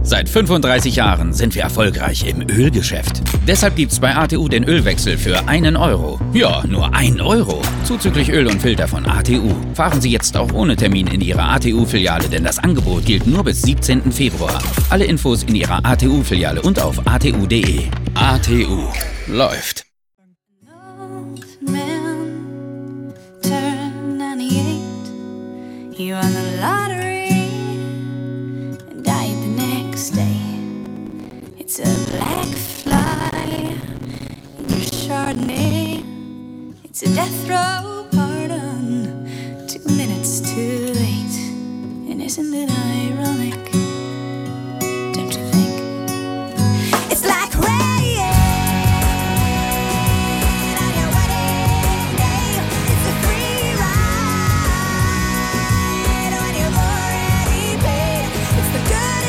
Seit 35 Jahren sind wir erfolgreich im Ölgeschäft. Deshalb gibt's bei ATU den Ölwechsel für 1 Euro. Ja, nur 1 Euro. Zuzüglich Öl und Filter von ATU. Fahren Sie jetzt auch ohne Termin in Ihre ATU-Filiale, denn das Angebot gilt nur bis 17. Februar. Alle Infos in Ihrer ATU-Filiale und auf atu.de. ATU. Läuft. You won the lottery and died the next day. It's a black fly in your Chardonnay. It's a death row pardon, 2 minutes too late. And isn't it ironic? Don't you think? It's like rain on your wedding day. It's a free ride when you've already paid. It's the good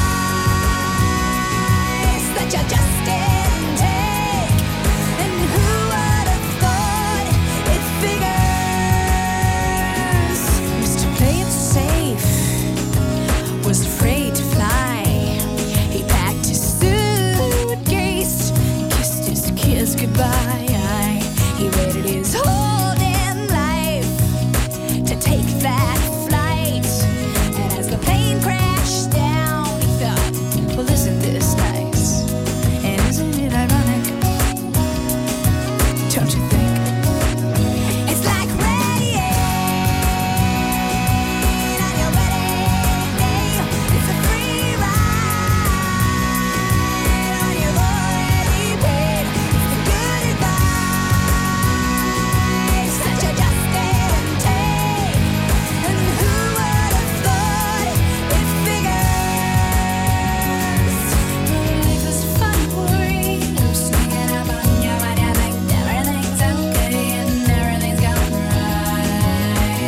advice that you just didn't take. And who would have thought it figures? Used to play it safe, was afraid to fly. He packed his suitcase, kissed his kids goodbye. He waited his whole damn life to take that flight. And as the plane crashed down, he thought, well, isn't this nice? And isn't it ironic? Don't you think? It's like rain on your wedding day. It's a free ride when you've already paid. It's the good advice that you just didn't take. And who would have thought it figures? Life is a funny worry. I'm sneaking up on you when you think everything's okay and everything's going right.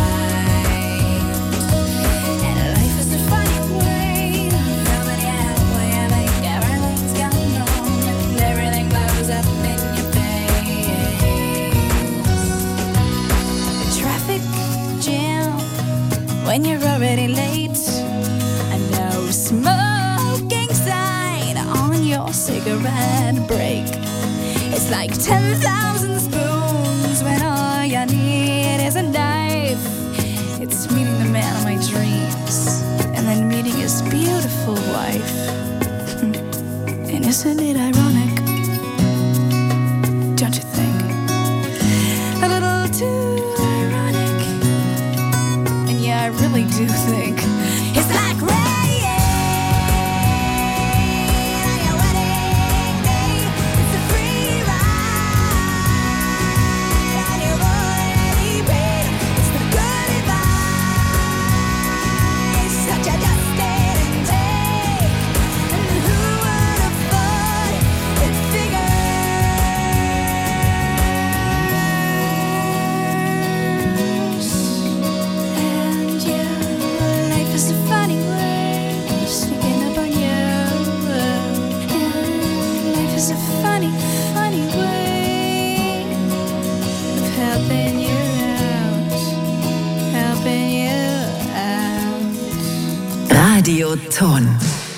And life is a funny way. Coming out when you think everything's going wrong and everything blows up in your face. The traffic jam when you're already late. A no smoking sign on your cigarette break. It's like 10,000 spoons when all you need is a knife. It's meeting the man of my dreams and then meeting his beautiful wife. And isn't it ironic? Don't you think? A little too ironic. And yeah, I really do think it's like rain on your wedding day. It's a free ride and you've already paid. It's the good advice that you just didn't take. And who would have thought it figures? And yeah, life is a funny way, sneaking up on you. And life is a funny, funny way of helping you out, helping you out. Radioton.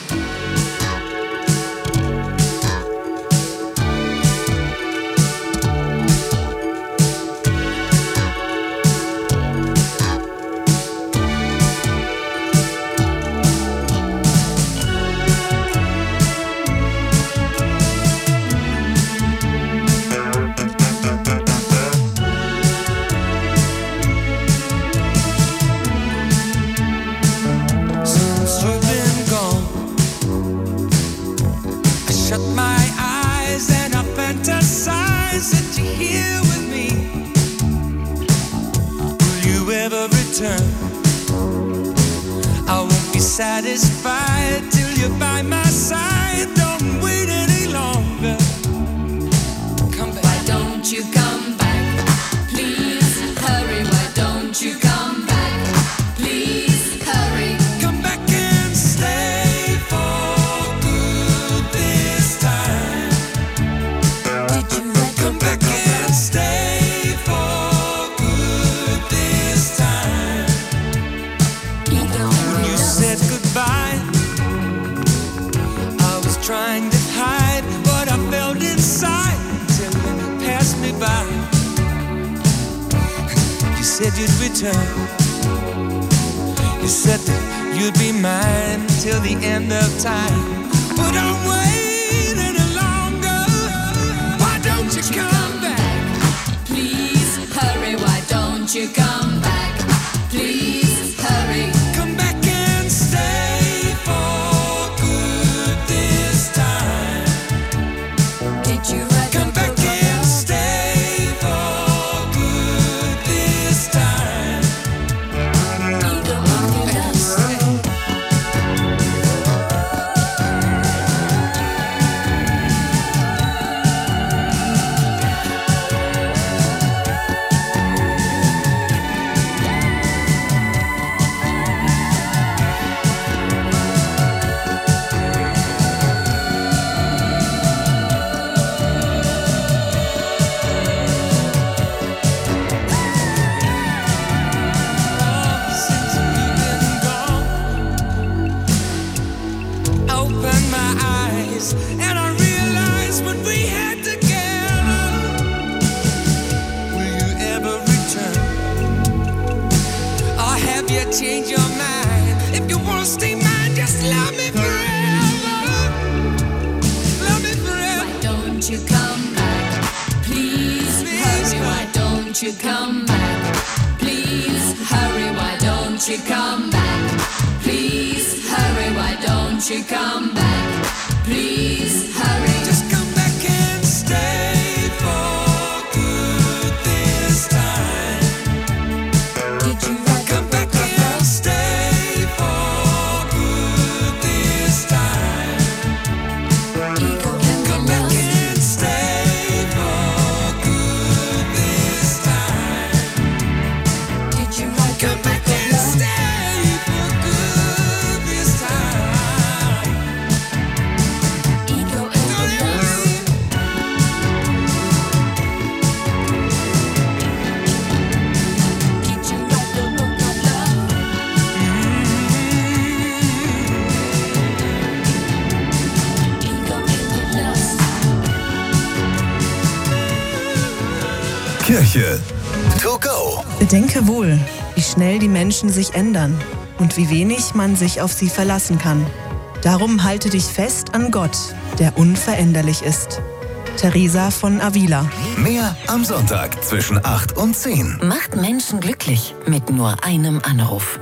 Since you've been gone, I shut my eyes and I fantasize that you're here with me. Will you ever return? I won't be satisfied till you're by my side. Don't wait any longer. Come back. Why don't you come back? Please hurry. Why don't you come back? Please hurry. Come back and stay for good this time. Did you let Come back and stay for good this time. me go? You said goodbye. trying to hide what I felt inside until you passed me by. You said you'd return. You said that you'd be mine till the end of time. But I'm waiting any longer. Why don't you come back? Please hurry, why don't you come back? Please hurry. Come back and stay for good this time. Did you write Come the back book of and love? stay for good this time. Eagle in your dust. Since you've been gone, opened my eyes and I realized what we had together. Will you ever return? Or have you changed your mind? If you wanna stay mine, just love me forever. Love me forever. Why don't you come back? Please hurry, why don't you come back? Please hurry, why don't you come back? Please hurry, why don't you come back? Please hurry. Just come back and stay for good this time. Did you write the Come back book of and love? stay for good this time. Eagle in Come your back dust. and stay for good this time. Did you write the Come book back of and love? stay for good this time. Eagle in Don't your you dust. leave. Did you write the book of love? Eagle in your dust. Kirche to go. Bedenke wohl, wie schnell die Menschen sich ändern und wie wenig man sich auf sie verlassen kann. Darum halte dich fest an Gott, der unveränderlich ist. Teresa von Avila. Mehr am Sonntag zwischen 8 und 10. Macht Menschen glücklich mit nur einem Anruf.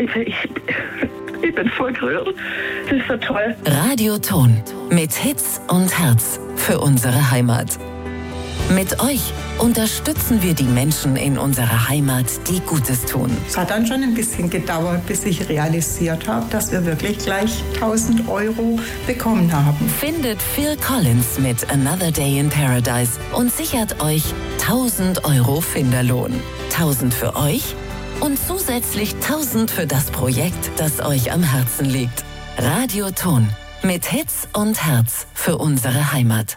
Ich bin voll gerührt. Das ist so toll. Radio Ton mit Hits und Herz für unsere Heimat. Mit euch unterstützen wir die Menschen in unserer Heimat, die Gutes tun. Es hat dann schon ein bisschen gedauert, bis ich realisiert habe, dass wir wirklich gleich 1.000 € bekommen haben. Findet Phil Collins mit Another Day in Paradise und sichert euch 1.000 € Finderlohn. 1.000 für euch und zusätzlich 1.000 für das Projekt, das euch am Herzen liegt. Radio Ton mit Hits und Herz für unsere Heimat.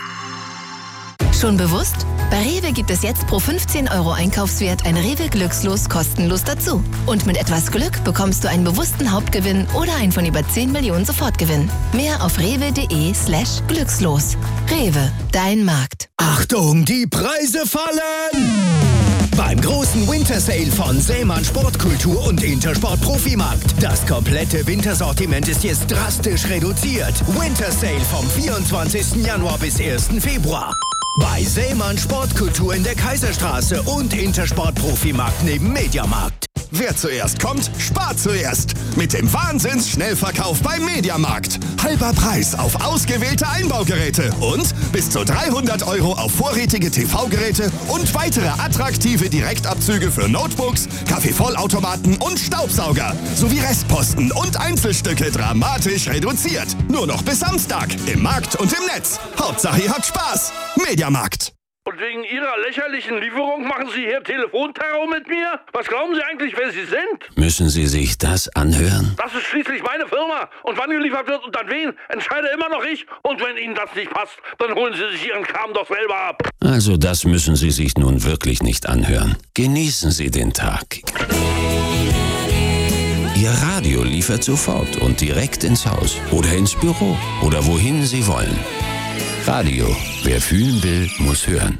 Schon bewusst? Bei Rewe gibt es jetzt pro 15 € Einkaufswert ein Rewe Glückslos kostenlos dazu. Und mit etwas Glück bekommst du einen bewussten Hauptgewinn oder einen von über 10 Millionen Sofortgewinn. Mehr auf rewe.de/glückslos. Rewe, dein Markt. Achtung, die Preise fallen! Beim großen Winter Sale von Sämann Sportkultur und Intersport Profimarkt. Das komplette Wintersortiment ist jetzt drastisch reduziert. Winter Sale vom 24. Januar bis 1. Februar. Bei Sämann Sportkultur in der Kaiserstraße und Intersport Profimarkt neben Mediamarkt. Wer zuerst kommt, spart zuerst. Mit dem Wahnsinns-Schnellverkauf beim Mediamarkt. Halber Preis auf ausgewählte Einbaugeräte und bis zu 300 € auf vorrätige TV-Geräte und weitere attraktive Direktabzüge für Notebooks, Kaffeevollautomaten und Staubsauger. Sowie Restposten und Einzelstücke dramatisch reduziert. Nur noch bis Samstag. Im Markt und im Netz. Hauptsache ihr habt Spaß. Mediamarkt. Und wegen Ihrer lächerlichen Lieferung machen Sie hier Telefonterror mit mir? Was glauben Sie eigentlich, wer Sie sind? Müssen Sie sich das anhören? Das ist schließlich meine Firma. Und wann geliefert wird und an wen, entscheide immer noch ich. Und wenn Ihnen das nicht passt, dann holen Sie sich Ihren Kram doch selber ab. Also das müssen Sie sich nun wirklich nicht anhören. Genießen Sie den Tag. Ihr Radio liefert sofort und direkt ins Haus oder ins Büro oder wohin Sie wollen. Radio. Wer fühlen will, muss hören.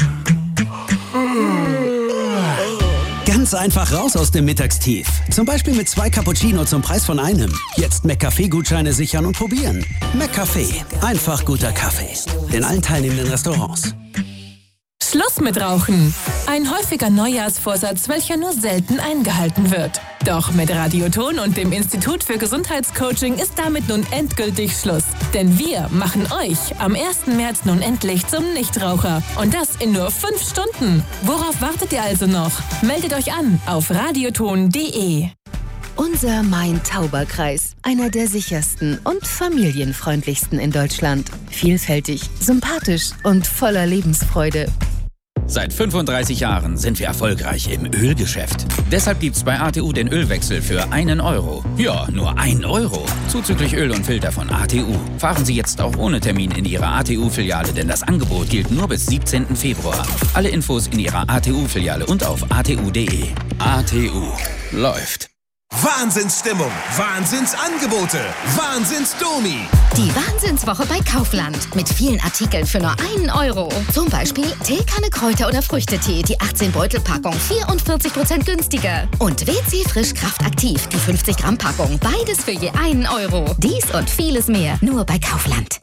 Ganz einfach raus aus dem Mittagstief. Zum Beispiel mit 2 Cappuccino zum Preis von einem. Jetzt McCafé-Gutscheine sichern und probieren. McCafé. Einfach guter Kaffee. In allen teilnehmenden Restaurants. Schluss mit Rauchen. Ein häufiger Neujahrsvorsatz, welcher nur selten eingehalten wird. Doch mit Radioton und dem Institut für Gesundheitscoaching ist damit nun endgültig Schluss. Denn wir machen euch am 1. März nun endlich zum Nichtraucher. Und das in nur 5 Stunden. Worauf wartet ihr also noch? Meldet euch an auf radioton.de. Unser Main-Tauber-Kreis, einer der sichersten und familienfreundlichsten in Deutschland. Vielfältig, sympathisch und voller Lebensfreude. Seit 35 Jahren sind wir erfolgreich im Ölgeschäft. Deshalb gibt's bei ATU den Ölwechsel für 1 Euro. Ja, nur 1 Euro. Zuzüglich Öl und Filter von ATU. Fahren Sie jetzt auch ohne Termin in Ihrer ATU-Filiale, denn das Angebot gilt nur bis 17. Februar. Alle Infos in Ihrer ATU-Filiale und auf atu.de. ATU. Läuft. Wahnsinnsstimmung, Wahnsinnsangebote, Wahnsinnsdomi. Die Wahnsinnswoche bei Kaufland. Mit vielen Artikeln für nur 1 Euro. Zum Beispiel Teekanne Kräuter- oder Früchtetee, die 18-Beutel-Packung 44% günstiger. Und WC Frisch Kraftaktiv, die 50-Gramm-Packung. Beides für je 1 Euro. Dies und vieles mehr nur bei Kaufland.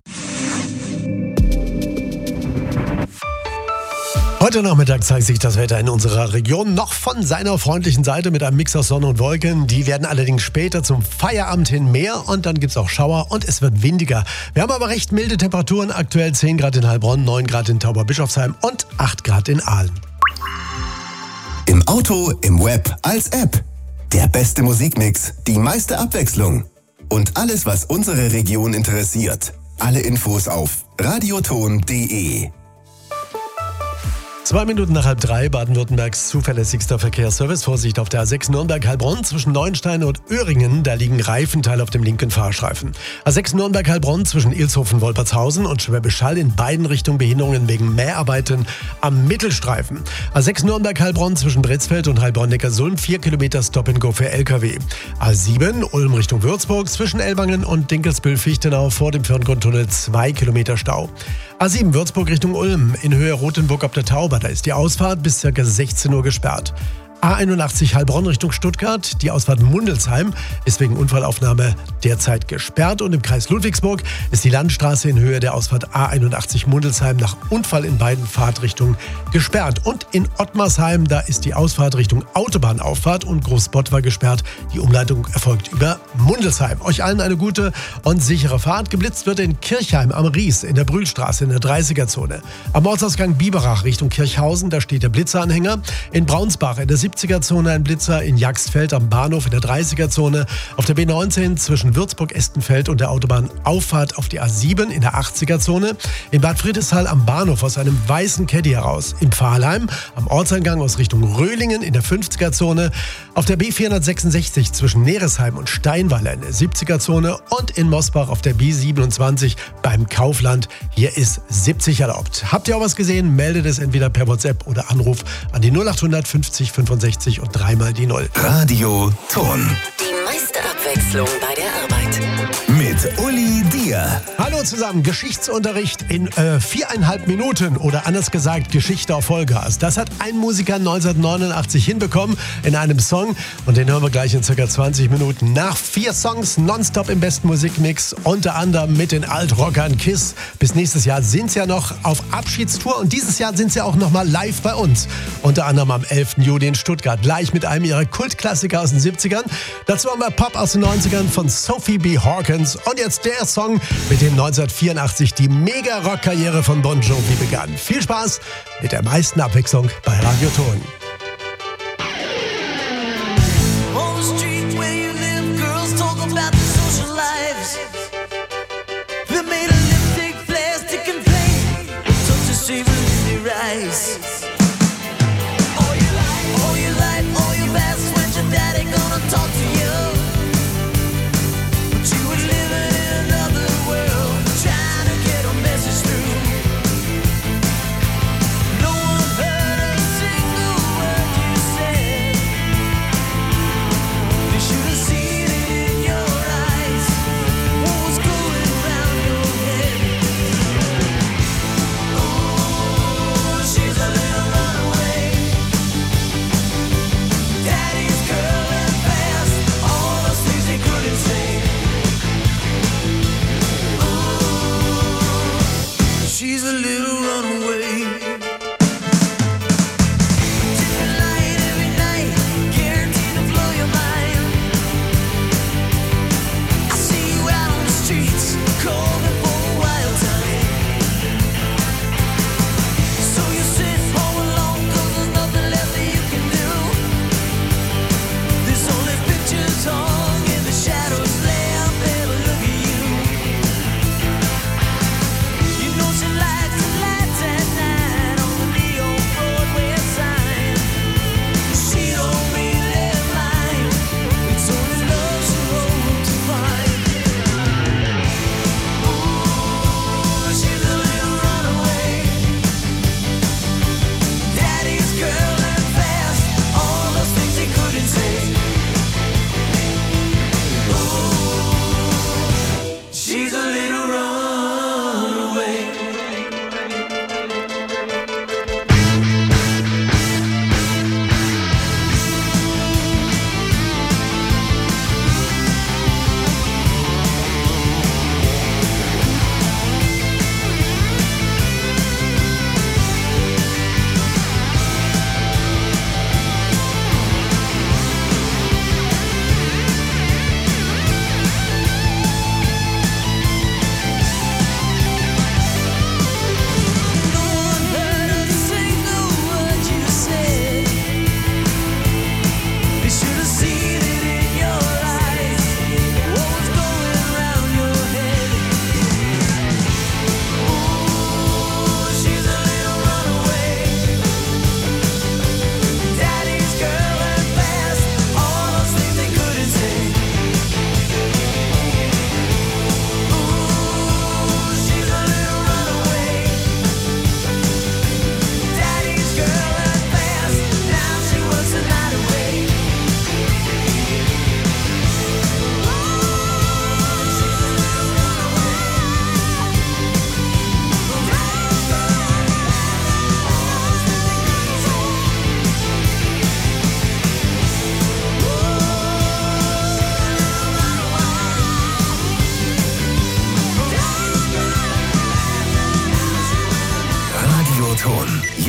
Heute Nachmittag zeigt sich das Wetter in unserer Region noch von seiner freundlichen Seite mit einem Mix aus Sonne und Wolken. Die werden allerdings später zum Feierabend hin mehr und dann gibt es auch Schauer und es wird windiger. Wir haben aber recht milde Temperaturen, aktuell 10 Grad in Heilbronn, 9 Grad in Tauberbischofsheim und 8 Grad in Aalen. Im Auto, im Web, als App. Der beste Musikmix, die meiste Abwechslung. Und alles, was unsere Region interessiert. Alle Infos auf radioton.de. 2 Minuten nach 2:30, Baden-Württembergs zuverlässigster Verkehrsservice. Vorsicht auf der A6 Nürnberg-Heilbronn zwischen Neuenstein und Öhringen. Da liegen Reifenteile auf dem linken Fahrstreifen. A6 Nürnberg-Heilbronn zwischen Ilshofen-Wolpertshausen und Schwäbisch Hall in beiden Richtungen Behinderungen wegen Mäharbeiten am Mittelstreifen. A6 Nürnberg-Heilbronn zwischen Bretzfeld und Heilbronn-Neckarsulm 4 Kilometer Stop-and-Go für LKW. A7 Ulm Richtung Würzburg zwischen Ellwangen und Dinkelsbühl-Fichtenau vor dem Firngrundtunnel 2 Kilometer Stau. A7 Würzburg Richtung Ulm in Höhe Rothenburg ob der Tauber. Da ist die Ausfahrt bis ca. 16 Uhr gesperrt. A81 Heilbronn Richtung Stuttgart. Die Ausfahrt Mundelsheim ist wegen Unfallaufnahme derzeit gesperrt. Und im Kreis Ludwigsburg ist die Landstraße in Höhe der Ausfahrt A81 Mundelsheim nach Unfall in beiden Fahrtrichtungen gesperrt. Und in Ottmarsheim, da ist die Ausfahrt Richtung Autobahnauffahrt und Großbottwar gesperrt. Die Umleitung erfolgt über Mundelsheim. Euch allen eine gute und sichere Fahrt. Geblitzt wird in Kirchheim am Ries in der Brühlstraße in der 30er-Zone. Am Ortsausgang Biberach Richtung Kirchhausen, da steht der Blitzeranhänger. In Braunsbach in der 70er-Zone ein Blitzer, in Jagsfeld am Bahnhof in der 30er-Zone, auf der B19 zwischen Würzburg-Estenfeld und der Autobahnauffahrt auf die A7 in der 80er-Zone, in Bad Friedrichshall am Bahnhof aus einem weißen Caddy heraus, in Pfahlheim am Ortseingang aus Richtung Röhlingen in der 50er-Zone, auf der B466 zwischen Neresheim und Steinweiler in der 70er-Zone und in Mosbach auf der B27 beim Kaufland. Hier ist 70 erlaubt. Habt ihr auch was gesehen? Meldet es entweder per WhatsApp oder Anruf an die 0800 50 65 und 3 mal die 0. Radio Ton. Die meiste Abwechslung bei der Arbeit. Mit Uli Dier. Hallo zusammen, Geschichtsunterricht in 4,5 Minuten oder anders gesagt Geschichte auf Vollgas. Das hat ein Musiker 1989 hinbekommen in einem Song und den hören wir gleich in ca. 20 Minuten. Nach 4 Songs nonstop im besten Musikmix, unter anderem mit den Altrockern KISS. Bis nächstes Jahr sind sie ja noch auf Abschiedstour und dieses Jahr sind sie auch noch mal live bei uns. Unter anderem am 11. Juli in Stuttgart, gleich mit einem ihrer Kultklassiker aus den 70ern. Dazu haben wir Pop aus den 90ern von Sophie B. Hawkins und jetzt der Song, mit dem 1984 die Mega-Rock-Karriere von Bon Jovi begann. Viel Spaß mit der meisten Abwechslung bei Radio Ton. No one heard a single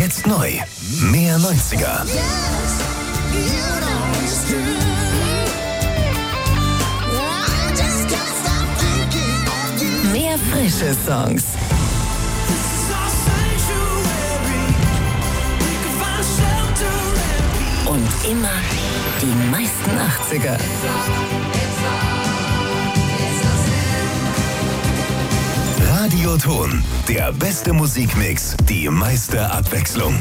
Jetzt neu. Mehr 90er. Mehr frische Songs. Und immer die meisten 80er. Radioton, der beste Musikmix, die meiste Abwechslung.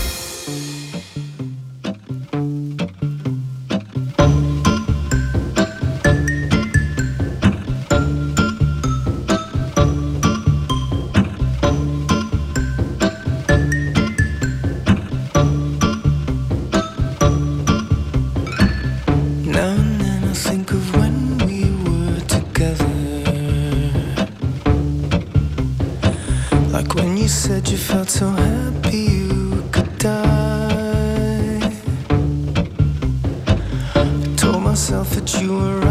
Said you felt so happy you could die. I told myself that you were